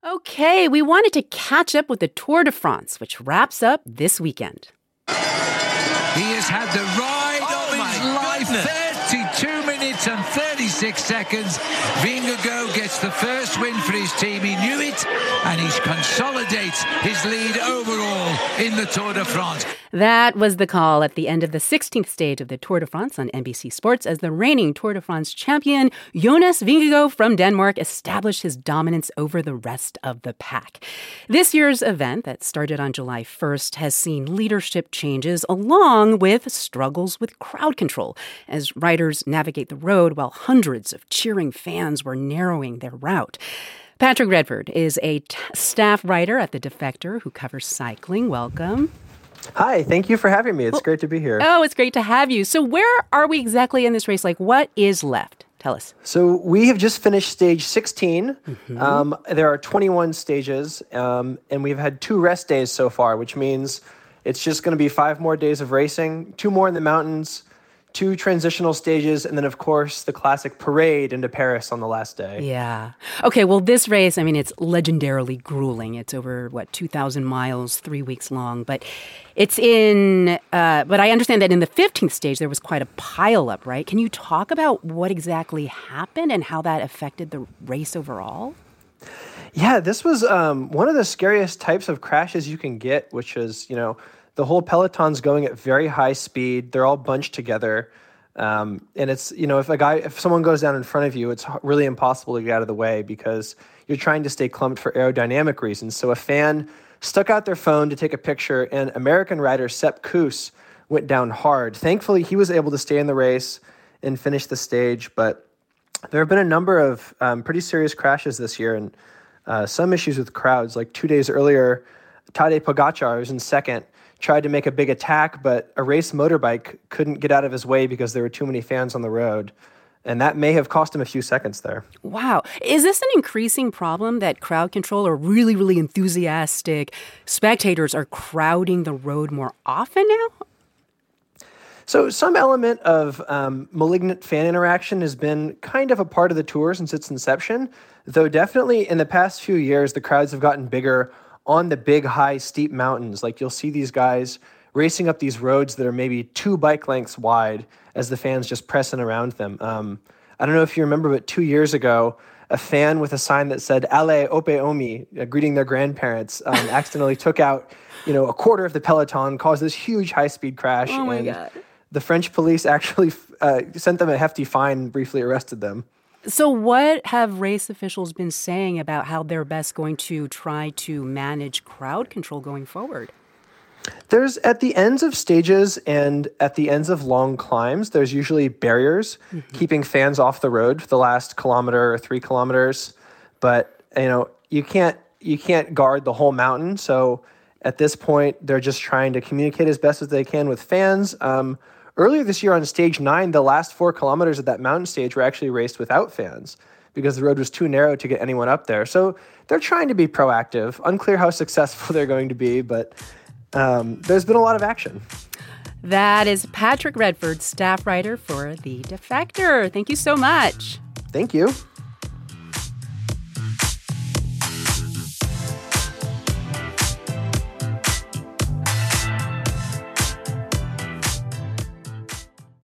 Okay, we wanted to catch up with the Tour de France, which wraps up this weekend. He has had the ride of his life. 32 minutes and 36 seconds. Vingegaard gets the first win for his team. He knew it, and he consolidates his lead overall in the Tour de France. That was the call at the end of the 16th stage of the Tour de France on NBC Sports as the reigning Tour de France champion, Jonas Vingegaard from Denmark, established his dominance over the rest of the pack. This year's event that started on July 1st has seen leadership changes along with struggles with crowd control as riders navigate the road while hundreds of cheering fans were narrowing their route. Patrick Redford is a staff writer at The Defector who covers cycling. Welcome. Hi, thank you for having me. It's great to be here. Oh, it's great to have you. So where are we exactly in this race? Like, what is left? Tell us. So we have just finished stage 16. There are 21 stages, and we've had 2 rest days so far, which means it's just going to be 5 more days of racing, 2 more in the mountains, 2 transitional stages, and then, of course, the classic parade into Paris on the last day. Yeah. Okay, well, this race, I mean, it's legendarily grueling. It's over, 2,000 miles, 3 weeks long. But it's but I understand that in the 15th stage, there was quite a pileup, right? Can you talk about what exactly happened and how that affected the race overall? Yeah, this was one of the scariest types of crashes you can get, which is, the whole peloton's going at very high speed. They're all bunched together. And it's, if someone goes down in front of you, it's really impossible to get out of the way because you're trying to stay clumped for aerodynamic reasons. So a fan stuck out their phone to take a picture, and American rider Sepp Kuss went down hard. Thankfully, he was able to stay in the race and finish the stage. But there have been a number of pretty serious crashes this year and some issues with crowds. Like 2 days earlier, Tadej Pogačar was in second, tried to make a big attack, but a race motorbike couldn't get out of his way because there were too many fans on the road. And that may have cost him a few seconds there. Wow. Is this an increasing problem that crowd control or really, really enthusiastic spectators are crowding the road more often now? So some element of malignant fan interaction has been kind of a part of the tour since its inception, though definitely in the past few years, the crowds have gotten bigger on the big, high, steep mountains. Like you'll see these guys racing up these roads that are maybe 2 bike lengths wide as the fans just pressing around them. I don't know if you remember, but 2 years ago, a fan with a sign that said "Ale Ope Omi," greeting their grandparents, accidentally took out, a quarter of the peloton, caused this huge high-speed crash. Oh my God. The French police actually sent them a hefty fine and briefly arrested them. So what have race officials been saying about how they're best going to try to manage crowd control going forward? There's at the ends of stages and at the ends of long climbs, there's usually barriers keeping fans off the road for the last kilometer or 3 kilometers. But, you can't guard the whole mountain. So at this point, they're just trying to communicate as best as they can with fans. Earlier this year on stage 9, the last 4 kilometers of that mountain stage were actually raced without fans because the road was too narrow to get anyone up there. So they're trying to be proactive. Unclear how successful they're going to be, but there's been a lot of action. That is Patrick Redford, staff writer for The Defector. Thank you so much. Thank you.